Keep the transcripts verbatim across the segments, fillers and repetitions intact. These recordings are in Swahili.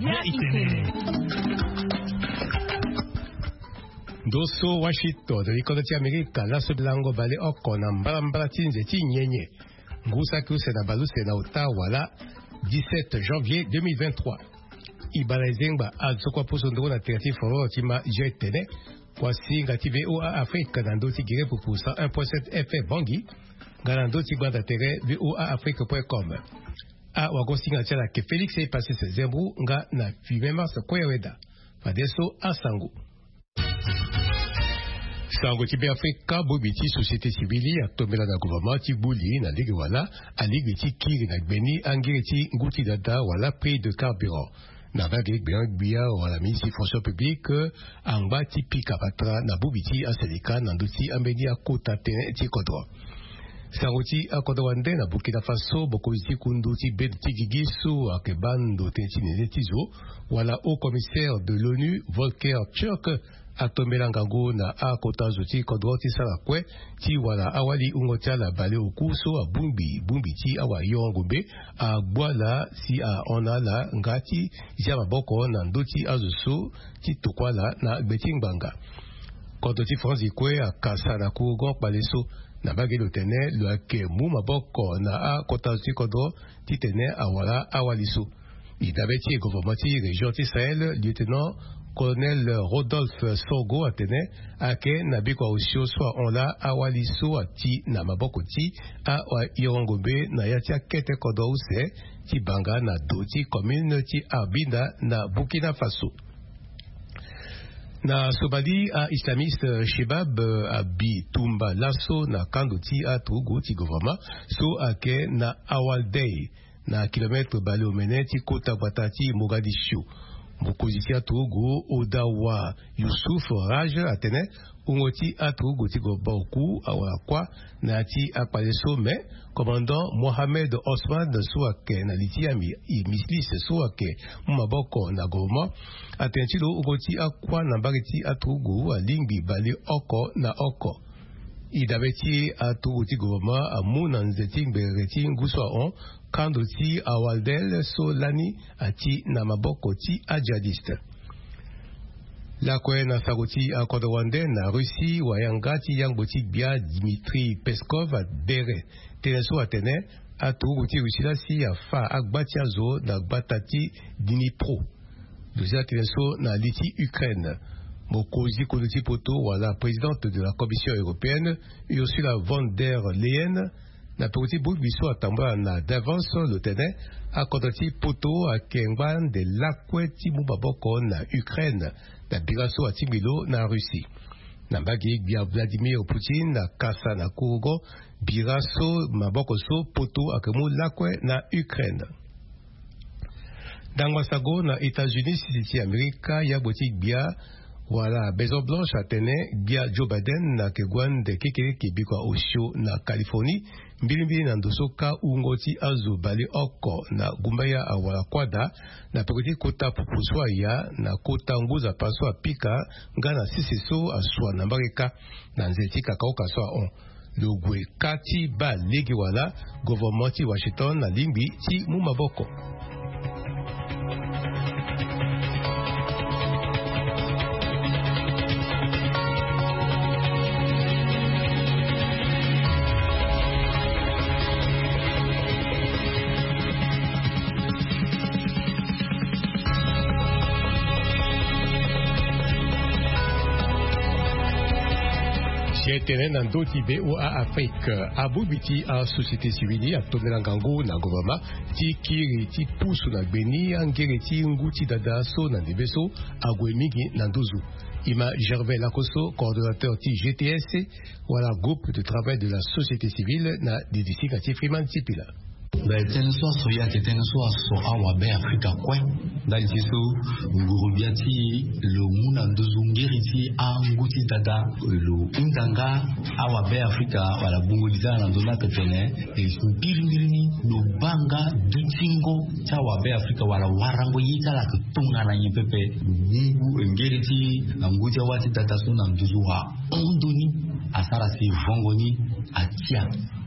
Media Itene. Doso Washington de l'École d'Amérique, la Sublango Balé Oko, Nambrambra Tinzeti Nyenye, Ngusaku Senabalu Sena Ottawa, la dix-sept janvier deux mille vingt-trois. Ibalazengba Adzokwa Posondo na Terti Foro Tima Jetene, Kwasi Ngati V O A Afrique, Nando Tigire pour cent un virgule sept F M Bangui, Galando Tigwanda Tere, V O A Afrique point com. A Wagosinga Tchala ke Félix est passé ses zembou, nga na Fumema Sakoyaweda, Fadeso Asango. Sango Tibe Afrika Bobiti société civile atomela na gouvernement ti buli na ligue wala a ligue ti kiri na gbeni angireti nguti dada wala prix de carburant na vague bien bia wala ministre fonction publique anga ti pika patra na bobiti a syndicat na nduti ambeni a kota terrain ti kodro sango ti akodo wande na Burkina Faso boko iti kundu ti bed ti gigisu akebando te ti nene ti zo wala au commissaire de l'ONU Volker Turk atomela ngango na akota zoti kodro ti sala kwe ti wala awali ungotia la bale okuso a bumbi bumbi ti awa yongombe a bwala si a onala ngati ja maboko na ndoti azuso ti tokwala na gbeti ngbanga kodo ti franzi kwe a kasa na kugo paleso na bagelo tene lo ake mu maboko na akota zoti kodro ti tene awala awaliso idabeti gouvernement région ti Sahel lieutenant colonel Rodolphe Sorgo atene ake na biko osio so onla awaliso ati na maboko ti a Irongombe na yatia kete kodo use ti banga na doti commune ti Arbinda na Burkina Faso. Na Sobali a islamiste Shebab abi tumba laso na kando ti a Togo ti gouvernement so ake na Awaldei na kilometre bale omene ti kota batati Mogadishu. Mokozisi a Togo Odawa Youssouf Raj atene ungoti a Togo ti goboku awakwa na ti akpaleso me commandant Mohamed Osman so ake na liti ami mislis so ake maboko na goma atentilo ungoti akwa na bagiti a Togo alingbi bale oko na oko idabeti a Togo ti goma amuna nzeti ngbeti nguswa on kando ti awaldel so lani ati na maboko ti ajadiste. La kwe na sagoti a kodowande na Russie wayanga ti yangbo ti bia Dmitry Peskov a bere teneso atene a Togo ti Russie la si a fa agbati azo na gbatati Dnipro. Doza teneso na liti Ukraine. Mokozi Konuti Poto wala présidente de la Commission européenne Ursula von der Leyen na poti bulbiso atamba na d'avance le tene a kodoti poto a kengban de lakwe ti mubaboko na Ukraine na biraso a timilo na Russie na bagi bia Vladimir Poutine na kasa na kugo biraso maboko so poto a kemu lakwe na Ukraine. Dangwasago na États-Unis si Amerika ya boti bia voilà, Maison Blanche atene bia Joe Biden na kegwan de kekele kibikwa osho na Californie mbilimbili na ndosoka ungoti azo bali oko na gumbaya awala kwada na pekoti kota pupuswa ya na kota nguza paswa pika ngana sisiso aswa na mbareka na nzeti kakauka swa on logwe kati ba legi wala gouvernement Washington na limbi ti mumaboko. Tenen dans d'autres B O A Afrique a bobiti a société civile a tomela ngango na gouvernement ti kiri ti pusu na gbeni angere ti nguti dada so na debeso a gwemigi na ndozu ima Gervais Lakoso coordonnateur ti G T S wala groupe de travail de la société civile na D D C kati Freeman Tipila. Ben teneswa so ya ke teneswa so awa be Afrika kwe dali tiso ngurubiati lo muna ndozungiriti anguti dada lo indanga awa be Afrika wala bunguliza na ndona ketene e mbirini lo banga dutingo tawa be Afrika wala warango yita la kutunga na nyepepe mungu ngiriti anguti wati dada so na ndozuha ondoni asara si vongoni atia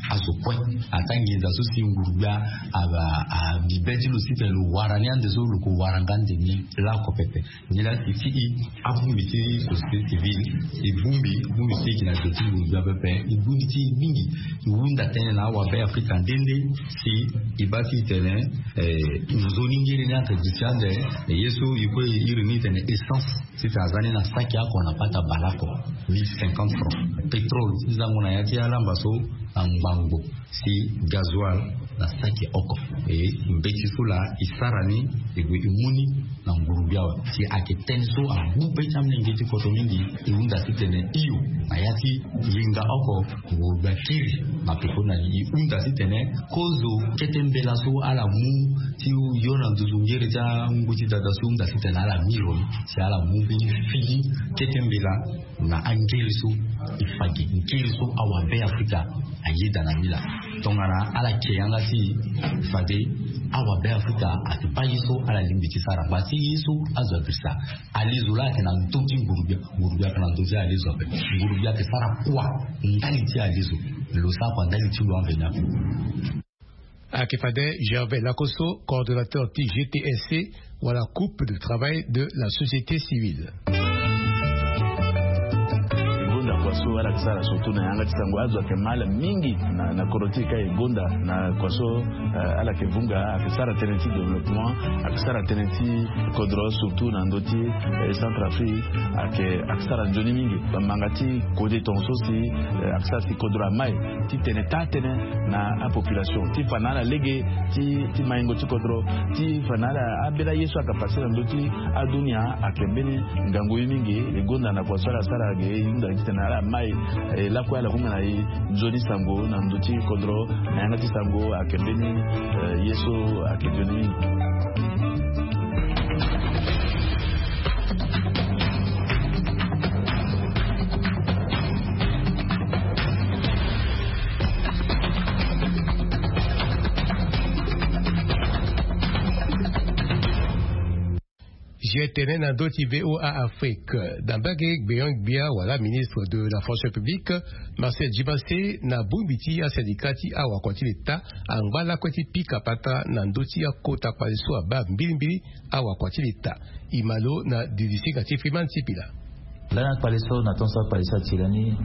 à ce point atangi za so si ngurubia aba a bibeti lo si pelo warani ande zo lo ko warangande ni la ko pepe ni la ti abu biti société civile e bumbi bumbi ti ki na toti ngurubia pepe e bumbi ti mingi e wunda tene na wa be Africa ndende si ibati tene eh zoni ngiri na traditiande e yeso iko iri ni tene essence si tazani na saki yako anapata balako mille cinquante francs pétrole zangu na yati ala mbaso ambango si gasoil na saki oko e mbeti sula isarani ego imuni na ngurubia si aketenso abupe chamne ngeti koto mingi iunda sitene iyo ayati linga oko ngurubia kiri na pekona iunda sitene kozo ketembela so ala mu ti yona nduzungere ja nguti dadasu unda sitene ala miro si ala mu bini fili ketembela na angeliso ifagi ngeliso awabe Afrika ayida na mila tongana ala keyanga si fade awabe Afrika atipayiso ala limbiti sara basi yeso azabisa alizola kana ntoki ngurubia ngurubia kana ntoki alizo be ngurubia ke sara kwa ndani ti alizo lo sa kwa ndani ti lo anvena Akifade Gervais Lakosso, coordonnateur T G T S C, ou à la coupe de travail de la société civile. Kwaso ala kisara surtout na yanga tisango azwa kemala mingi na na korotika igonda na kwaso uh, ala kevunga akisara tenenti développement akisara tenenti kodro surtout na ndoti eh, Centrafrique ake akisara njoni mingi bamangati kode tonso si eh, akisara si kodro mai ti teneta tene na a population ti fanala lege ti ti maingo ti kodro ti fanala abela yesu akapasira ndoti adunia akembeni ngango mingi igonda na kwaso ala sara ge inda tena mai la kwa la kumana yi Johnny Sango na nduti kodro na yanga Sango akembeni yeso akejoni J'ai tenu dans d'autres V O A Afrique. Dans Bagé, Béang Bia, voilà, ministre de la fonction publique, Marcel Djibassé, na Bumbiti, a syndicati, a wakwati l'État, a ngala kwati pika pata, na ndoti a kota kwa leso a ba mbilimbili, a wakwati l'État. Imalo, na didisi kati friman tipila. Lana paleso na tonsa palesa tirani,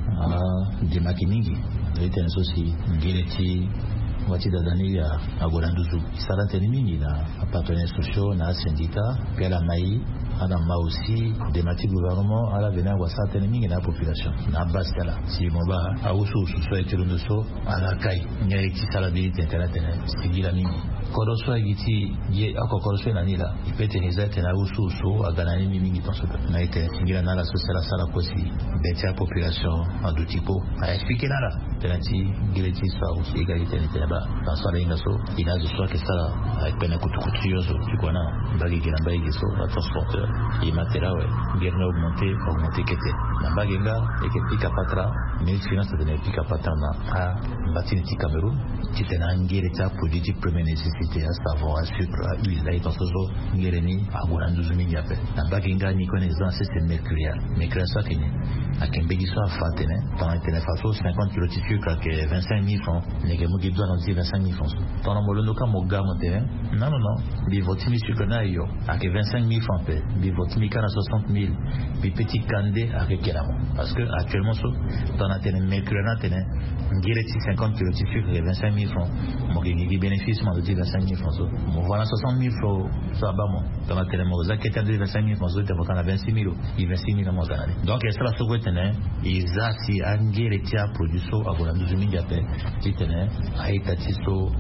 a demaki mingi. Lete nsosi, ngileti, wati dadani ya agolanduzu saranteni mingi na partenaires sociaux na syndicat pela mai ana ma aussi des matières gouvernement ala vena wa saranteni mingi na population na bastala si moba ausu so etirunduso ala kai nyeri salabilité internet sigila mingi koroso agiti ye akokoroso na nila ipete hezate na ausu so aganani mingi tonso na ite sigila na la sociala sala kosi betia population en tout type a expliquer là tenati gileti sa aussi égalité n'était François Ingaso, il a ce soir que ça avec peine coutu couturioso, tu connais, bagi qui n'a pas eu ça, transporteur, il m'a dit là ouais, bien augmenté, augmenté qu'était. La bagenga et que pika patra, mais finance de ne pika patra na a bâti ti Cameroun, qui était un guérita politique première nécessité à savoir à sucre, à huile, là dans ce jour, ngéreni à goran douze mille yapé. La bagenga ni connaissance c'est mercurial, mercurial ça qui n'est, à Kembegi soit fatene, dans le téléphone cinquante kilos de sucre à vingt-cinq mille francs, les gens qui doivent vingt-cinq mille francs. Pendant que le cas moga monté, non non non, bi votimi sucre na yo, avec vingt-cinq mille francs pe, bi votimi kana soixante mille, bi petit candé avec kelamo. Parce que actuellement so, dans la télé mercure na télé, ngire ti cinquante kilos de sucre et vingt-cinq mille francs. Mo ki ngi bénéfice mo de vingt-cinq mille francs. Mo voilà soixante mille francs ça ba mo. Dans la télé mo zaketa de vingt-cinq mille francs, te votana vingt-six mille, il vingt-six mille mo ganale. Donc ça la so tene, iza si angire ti a produit so agola douze mille yapé, ti tene, aita ti so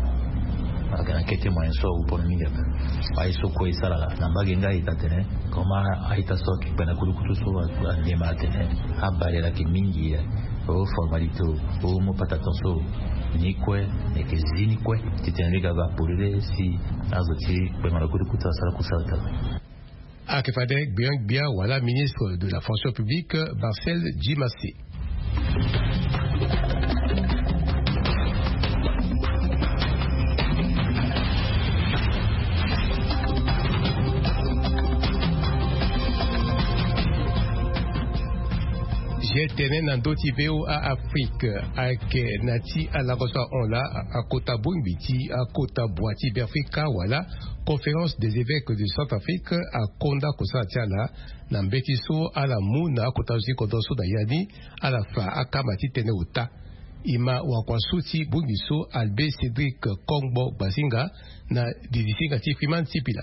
agana kete moyen so pour mingi ai so ko isala na bagenga itatene koma aita so ki pena kulukutu so ande matene habari la ki mingi o formalite o mo pataton so ni kwe ne ke zini kwe titende gaga polile si azoti pena kulukutu sala kusata Akifade Biang Bia, voilà, ministre de la fonction publique, Marcel Djibassé. J'ai tenu dans d'autres vidéos à Afrique, avec Nati à la reçoit on là, à Kota Bungbiti, à Kota Boati Berfika, voilà, conférence des évêques du Centrafrique, à Konda Kosa Tiala, Nambetiso, à la Mouna, à Kota Zikodoso Dayani, à la Fa, à Kamati Teneuta. Ima Wakwasuti Bungiso, Albé Cédric Kongbo Basinga, na Didisinga Tifiman Tipila.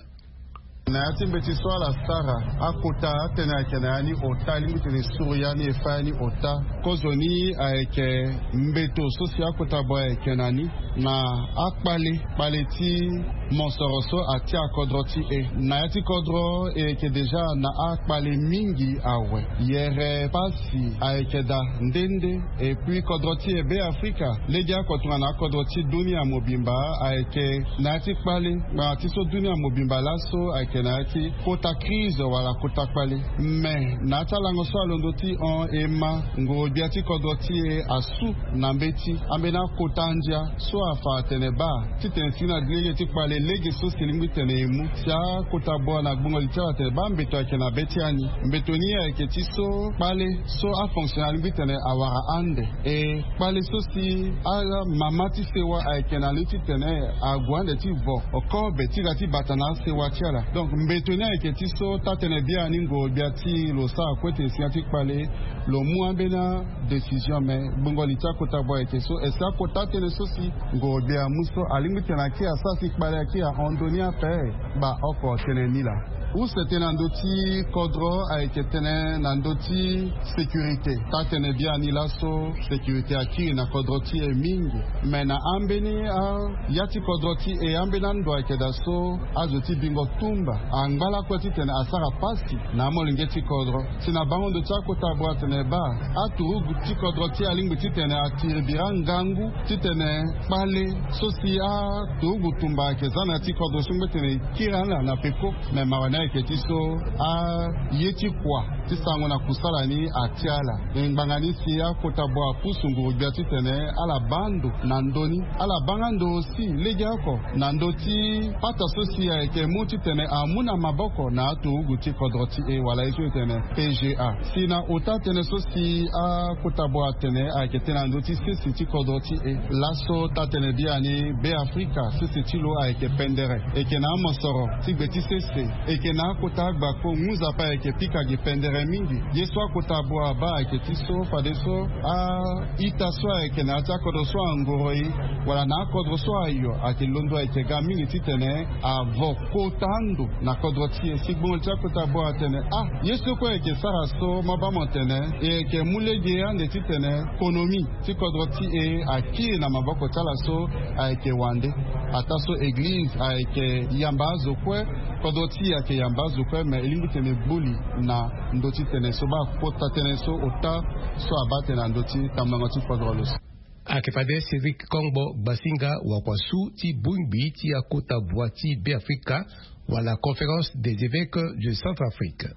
Na yati mbetiso ala sara akota tena kenani ota limite ne suriani efani ota kozoni aeke mbeto sosi akota boy kenani na akpali paleti monsoroso ati akodroti e na yati kodro e ke deja na akpali mingi awe yere pasi aeke da ndende e puis kodroti e be Afrika legia kotunga na kodroti dunia mobimba aeke na yati kpali na yati so dunia mobimba laso aeke kenati kota crise wala kota kwale me nata lango so alondoti on ema ngo biati kodoti e asu nambeti amena kota ndia so afa teneba titensina glege ti kwale lege so silingi tenemu tia kota bona gbongo litwa teneba mbeto akena beti ani mbetoni ya keti so pale so a fonctionnel bitene awara ande e pale so si ala mamati sewa akena liti tene agwande ti vo oko beti gati batana sewa tiala donc mbetoni eketi so tatene bia ningo biati lo sa kwete siatik pale lo muambena decision me bongo lita kota boy ke so esa kota tene so si ngo bia muso alimite na kia sasi pale kia ondonia pe ba oko tene nila ou c'était nandoti kodro a été tene nandoti sécurité tatene bia nila so sécurité aki na kodroti e mingi mena ambeni a yati kodroti e ambena ndo akeda so azoti bingo tumba angala kwati tene asara pasi na molingeti kodro sina bango de chako tabwa tene ba aturu guti kodro ti alingu ti tene atiri birangangu ti tene pale sosi a tugu tumba ke zana ti kodro sumbe tene kirana na peko me mawana ke ti so a yeti kwa ti sango na kusala ni atiala ngangani si a kotabwa pusungu biati tene ala bando na ndoni ala bangando si leja ko na ndoti pata sosi a ke muti tene amuna maboko na atu uguti kodroti e wala isu tene P G A sina ota tene sosi a kotabwa tene a ke tene ndoti sisi ti kodroti e laso ta tene biani be Afrika sisi ti lo a ke pendere e ke na mosoro ti beti sese e ke na kota gba ko muza pa e ke pika ge pendere mingi yeswa kotabwa ba e ke ti so fa de so a ita so e ke na ta kodo so angoroi wala na kodro so ayo a ke londo e ke ga mingi ti tene a vokotando na kodroti e sigbon ta kotabwa tene ah yesu ko e ke sara so maba montene e ke mulege ande ti tene ekonomi ti kodroti e a ki na maboko tala so a ke wande ata so église a ke yambazo kwe kodroti a ke yambazo kwe me elingu tene buli na ndoti tene so ba kota tene so ota so abate na ndoti tamnango ti kodrolos Akefade Cédric Kongbo Basinga Wakwasu ti Bungbi ti Akota Boati Be Afrika ou à la conférence des évêques du Centrafrique.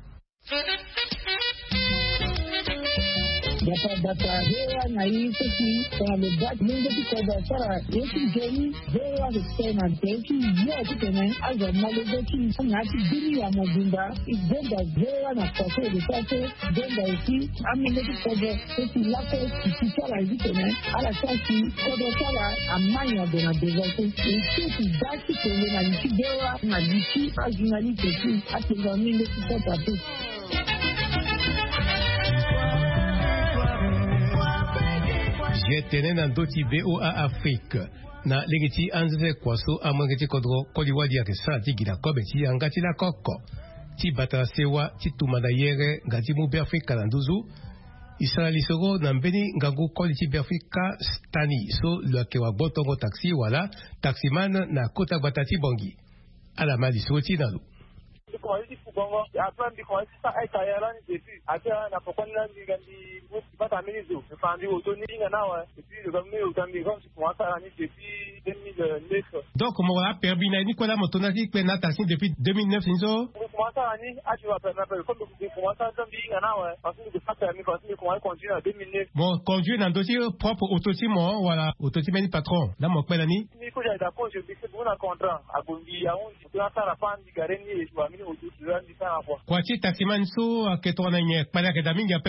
Data data hewa na hii sisi kwa mbaki mungu tikoda sara yeki jeni hewa kusema teki yote tena aza malezeki ngati dini ya mobimba igenda hewa na kwaso de kwaso genda isi amene tikoda sisi lako kisara hizi tena ala sasi kodo sara amanya de na devote sisi dati kwenye na nchi hewa na disi ajinali teki atengamile tikoda teki. J'ai tenu dans d'autres V O A Afrique. Na legiti anze kwaso amangeti kodro koliwadi ya kesa ti gila kobe ti angati la koko. Ti batara sewa ti tumanda yere ngati mu be Afrika na nduzu. Israeli soro na mbeni ngangu koli ti be Afrika stani. So lo kewa botongo taxi wala taximan na kota batati bongi. Ala mali soro ti nalu. Kwa hizi kubongo ya plan kwa hizi sa ai tayara ni depi ata na pokona ndi gandi musi pata minizo fandi otoni nga nawa depuis le gouvernement utambi comme si pour ça ni depuis deux mille neuf. Donc comment on a permis ni quoi la motona qui peut natation depuis deux mille neuf inzo pour ça ni a tu vas permettre comme pour ça tambi nga nawa parce que pas permis parce que comment continuer en deux mille neuf. Bon conduire dans dossier propre autotimo voilà autotimo ni patron là mon père ni ni ko ja d'accord je dis que pour un contrat a bongi ya on tu vas faire la fin du gareni et tu vas quoi ci taximan so ke to na nye pala ke daminga pe oh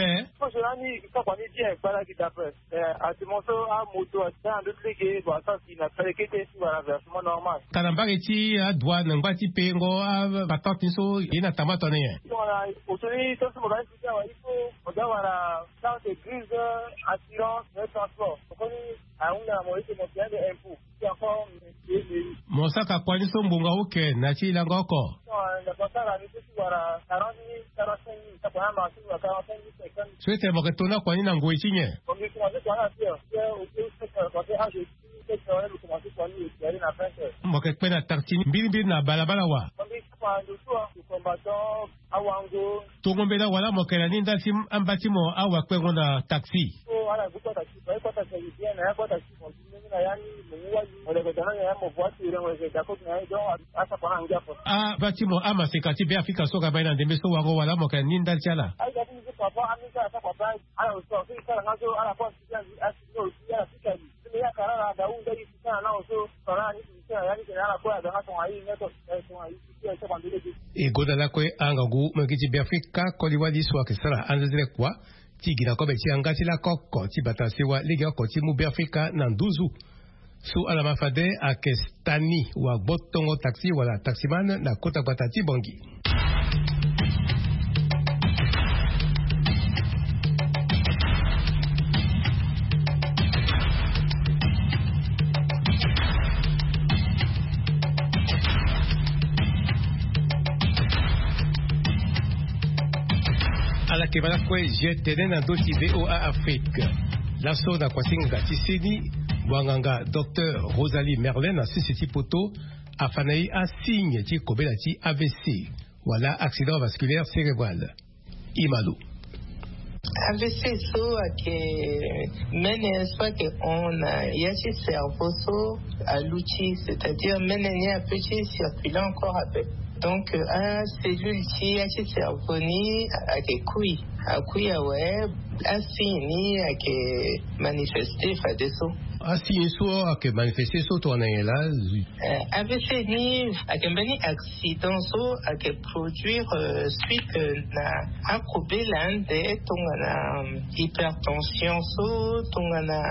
je n'ai pas connu bien para qui d'après à ce moment à moto à ça de cliquer bon ça qui n'a pas été sur un versement normal Kanambageti a douane ngati pengo a batatinso ina tamato ne voilà aujourd'hui tout ce moment il faut d'avoir dans des crises assurance de transport on a una moitié de bien de impôt qui encore Mosaka kwaniso mbunga uke na chila ngoko na kotara ni sisi wala quarante quarante ça pour un marché à quarante cinquante Swete moketona kwani na ngwe chinye on dit qu'on a quoi à faire au plus c'est quand on je c'est quand on commence à aller aller na faire moketpena tartini mbili mbili na balabala wa on dit quoi de toi le combattant awango Togombela wala mokela ninda sim ambatimo awa kwengo na taxi oh ala buko taxi kwa kwa taxi bien na kwa taxi on dit na yani mwa ole kwa tana ya mo voiture on je dako na yo asa kwa hanga po ah batimo ama sekati be afika soka baina ndembe so wango wala mokela ninda chala ai ga ni kwa kwa amisa asa kwa bai ala so so kala ngazo ala kwa sikia asio ya fika ni ya karara da unga ni sana na so sana ni sikia yani kana kwa da hato ai neto so ai sikia so kwa ndile e goda la kwe angagu mangiti be afika koliwadi so akisara anzile kwa tigira ko be tiangati la kokko tibatasiwa liga ko timu be afika na nduzu Su alamafade akestani wa botongo taxi wala taximan na kota batati bongi. Ala kebala kwe jetene na doti V O A Afrique. Lasso da kwasinga tisini Wanganga Docteur Rosalie Merlin na Sisiti Poto a fanayi a signe ti kobela ti A V C wala accident vasculaire cérébral. Imalu. A V C so que mene soit que on a yachi cerveau so à l'outil, c'est-à-dire mene ni a petit circuler encore un peu. Donc un cellule ti yachi cerveau ni a que couille, a couille a ouais, a signe a que manifester fa deso. Asi so ake manifester so to na là A V C ni ake bani accident so ake produire euh, suite euh, na akobe lande tonga na hypertension so tonga na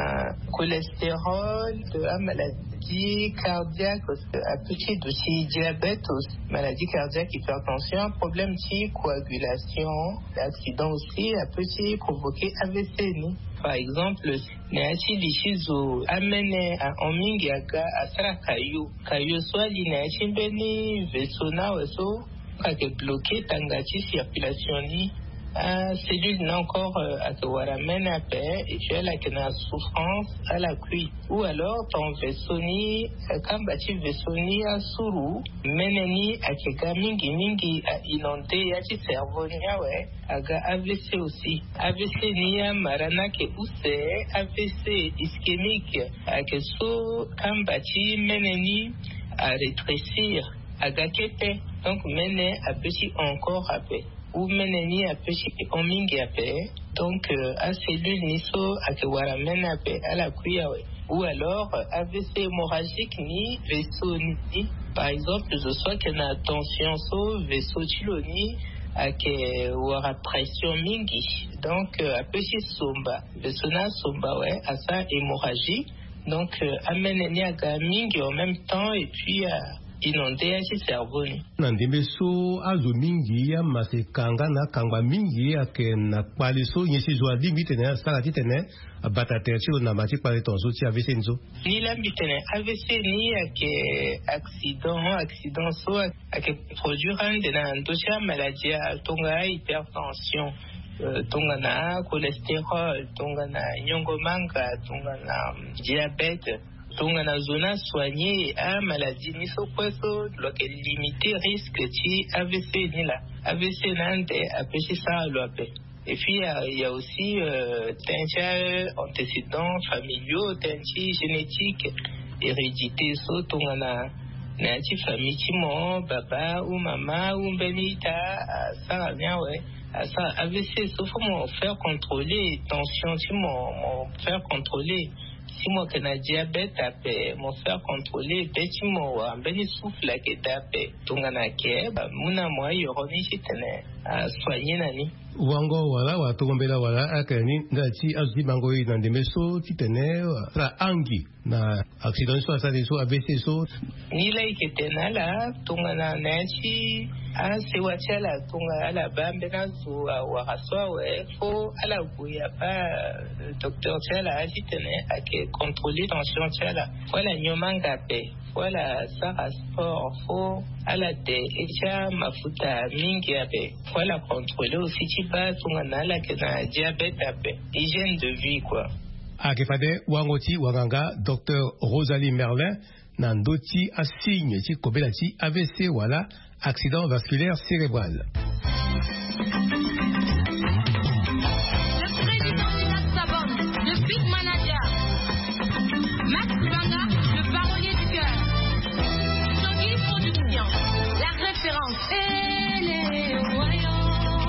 cholestérol de la maladie cardiaque a petit dossier diabète maladie cardiaque hypertension problème de coagulation l'accident aussi a petit provoquer A V C ni. Par exemple, Nachi Lichizo amene en mingi aga asara kayu. Kayu swali Nachi beni vesona weso kake bloqué tangati circulation ni a cellule n'a encore à te voir amène à paix et tu as la souffrance à la cuisse. Ou alors ton vaisseau ni quand bâti vaisseau ni à sourou meneni à keka mingi mingi à inondé à ti cerveau ni à ouais aga A V C aussi. A V C ni à marana ke ousse A V C ischémique à que so quand bâti meneni à rétrécir aga kete donc mene à petit encore à paix. Ou meneni a petit en mingi a paix donc à cellule ni so à que wara mene a paix à la cuisse ou alors A V C hémorragique ni vaisseau ni par exemple je sois que na tension so vaisseau tiloni à que wara pression mingi donc à petit somba vaisseau na somba ouais à ça hémorragie donc à meneni a ga mingi en même temps et puis à inondé à ce cerveau ni. Nandembe so azo mingi ya masekanga na kangwa mingi ya ke na kwali so nyesi zo adingi tene sala tene abata tertio na mati kwali tonzo ti A V C nzo. Ni la bitene A V C ni ya ke accident accident so a ke produire un de na ndocha maladie tonga hypertension. Uh, tonga na cholestérol, tonga na nyongomanga, tonga na diabète. Donc, on a zona soigné à maladie ni so kweso donc limiter risque ti A V C ni la A V C nande a péché ça lo appelle. Et puis il y a aussi euh, tentia antécédents familiaux, tentia génétique, hérédité so tonga na na ti famille ti mo baba ou maman ou benita ça bien ouais ça A V C so faut me faire contrôler tension ti mo faire contrôler si moi que na diabète ape mo faire contrôler petit mo ambeni souffle que dape tungana ke ba muna mo yoroni chitene a soigner nani wango wala wa togombela wala akani ndati azbi bango ina ndemeso titene la angi na accident so asa so A V C so ni lai que tenala tungana nachi a se wachala tunga ala bambe na zo wa raswa we fo ala buya ba docteur chala chitene ake contrôler tension chala wala nyomanga pe wala sara sport fo ala de echa mafuta mingi ape wala contrôler aussi chipa tungana la que na diabète ape hygiène de vie quoi. Akefade wangoti waganga docteur Rosalie Merlin nandoti asigne ti kobela ti A V C wala accident vasculaire cérébral. Le président du Natsabon, le big manager, Max Banga, le parolier du cœur, Jogi Production, la référence. Et les voyants,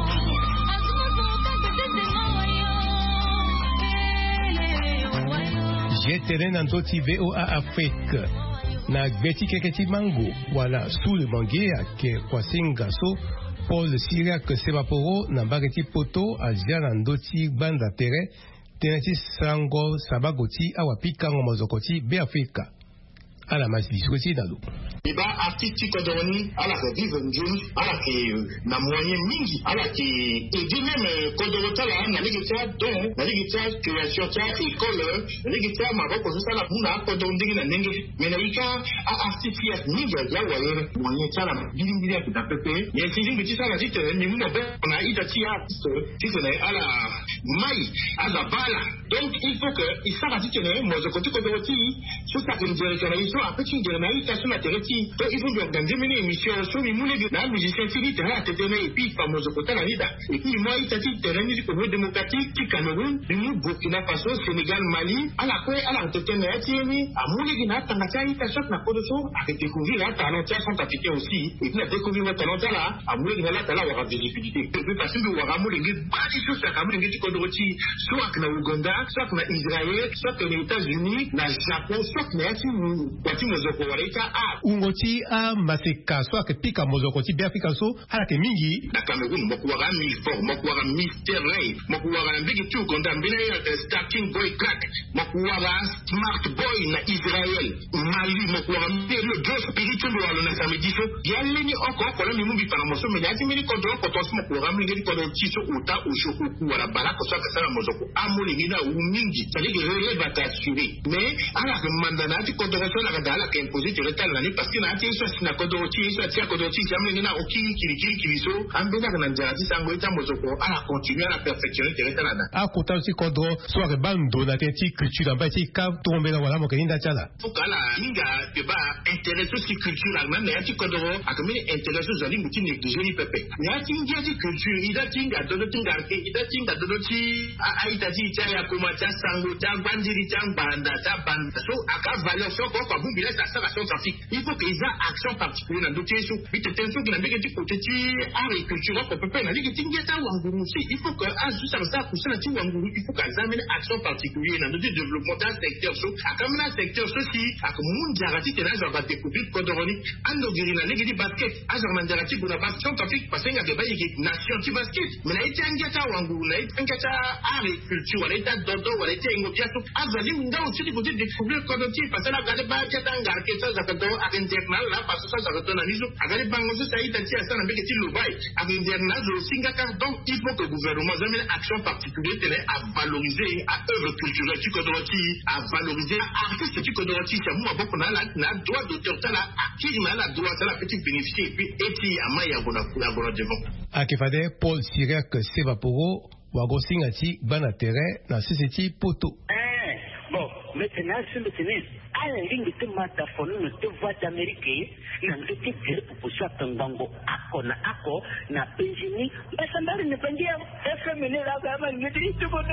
Jeteren nandoti V O A Afrique na gbeti keketi mango wala sous le mangue ake kwasinga so Paul Syriac Sebaporo na bageti poto azia nandoti banda tere teneti sango sabagoti awapika ngomozokoti be Afrika ala masbisoti dalo iba artiste kodoni ala ke vive njun ala ke na moyen mingi ala ke et même kodorota la na ligita don na ligita création ta école na ligita maboko so sala buna kodondingi na ndenge menaika a artiste mingi ya waye moyen ta la bilingiri ya pepe ye sisi ngiti sala tite ni muna be na ita ti artiste tite na ala mai azabala donc il faut que il sala tite ne mozokoti kodoroti so ta direction iso a petit de na ita so na tereti to il faut organiser une émission sur les moulins de la musicien fini terrain à tenir et puis famoso kota la nida et puis moi il t'a dit terrain du Congo démocratique du Cameroun du Burkina Faso Sénégal Mali à la fois à la tenir et tieni à moulin de na tangata ita so na kodoso a découvrir la talent centrafricain aussi et puis a découvrir le talent là à moulin de la talent aura des difficultés plus facile de voir moulin de pas du tout ça comme ngiti kodoroti soit na Uganda soit na Israël soit aux États-Unis na Japon soit na Chine wati mozoko walaita a ungoti a maseka so akepika mozokoti be Afrika so ala ke mingi na Cameroun mokuwa mi for mokuwa Mister Ray mokuwa mbigi tu gonda mbina ya starting boy crack mokuwa smart boy na Israël Mali mokuwa mbele jo spiritual wala na samedi so yaleni oko oko la mimbi para moso me yati mini kondo ko to smo mokuwa mbigi kondo chiso uta ushoku wala balako so akasala mozoko amuli ngina umingi tali ke rele batasuri mais ala ke mandana ti kondo so la kadala ke imposer tu retal nani parce que na ti so na kondo chi so ti kondo chi jamle ngina okiri kiri kiri kiri so ambena na njati sango ita mozoko ala continuer à perfectionner tu retal na akota si kondo so ke bando na ti culture ba ti ka tombe na wala mo ke inda chala fukala inga ke ba intérêt aussi culturel même na ti kondo akamini intérêt so zali muti négliger ni pepe na ti ngia ti culture ida tinga dodo tinga ke ida tinga dodo ti aita ti cha ya kuma cha sango cha bandiri cha banda cha banda so aka valeur so ko ko bumbila sa sa son trafic il faut que ils a action particulière na doté so bite tenso ki na mbeke ti côté ti agriculture ko pepe na liki tinga ta wanguru si il faut que a juste ça ça pour ça ti wanguru il faut que examiner action particulière na doté développement d'un secteur so akamina secteur so si akamun jarati te na za ba découvrir kodoroni ando giri na liki di basket azarman jarati buna basket trafic parce que ba yiki nation ti basket mais na iti anga ta wanguru na iti anga ta agriculture wala ita dodo wala ita ngo piaso azali minda o ti côté découvrir kodoti parce que la gade ba ta tanga ke ça za kato ak internal la parce que ça za kato na nizo agari bango so sai ta ti asa na mbeke ti lobai ak internal zo singaka donc il faut que le gouvernement zamine action particulière tene à valoriser à œuvre culturelle ti kodoti à valoriser artiste ti kodoti ça mo boko na la na droit d'auteur ta la akiri na la droit ta la petit bénéficier et puis eti amaya bona la bona devant akifade Paul Syriac Sebaporo wagosinga ti bana terrain na sisiti poto eh bon maintenant c'est le tennis ala lingi te mata fono no te voix d'Amérique na ngiti dire proposition tangango ako na ako na penjini basambari ne pendia F M ne la ba ngiti te bono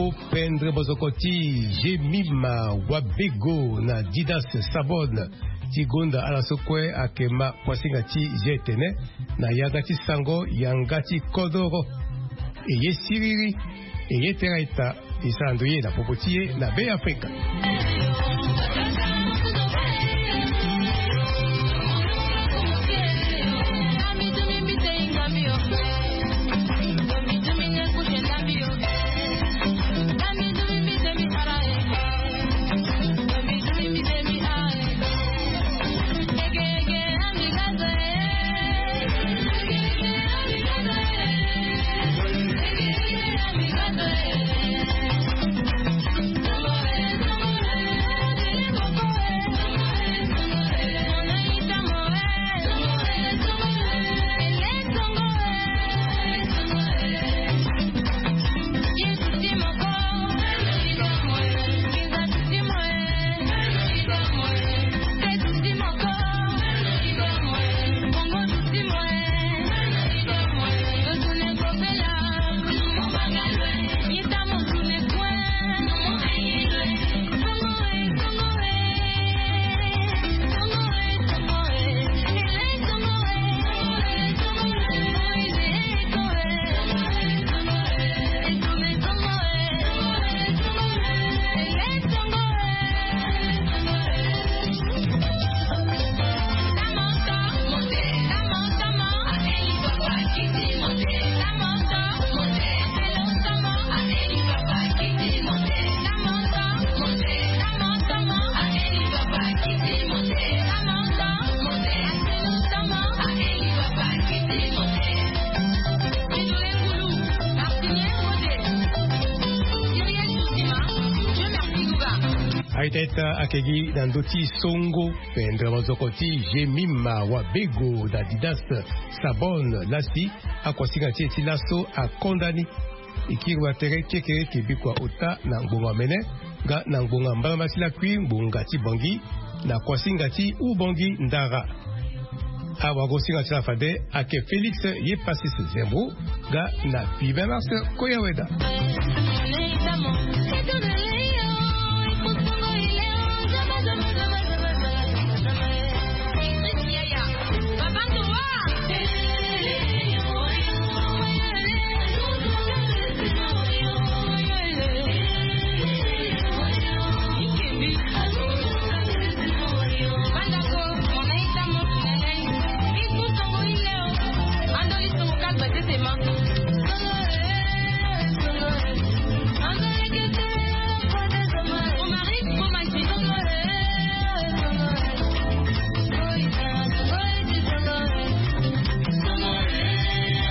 Songo Pendre Bozokoti Jemima Wabego na Didas Sabon Tigonda ala sokwe akema kwasingati jetene na yagati sango yangati kodoro eye siriri eye teraita isandoye na popotiye na be Afrika. Aiteta akegi nandoti Songo Pendre Bozokoti Jemima Wabego da Didas Sabon lasi akwasingati eti laso akondani ikirwa tere kekere kibikwa ota na ngbonga mene ga na ngbonga mbala masila kwi ngbongati bongi na kwasingati ubongi ndara awa gosingati la fade ake Felix ye pasis zembo ga na Pibenas Koyaweda. Andoli songo kalba tete ma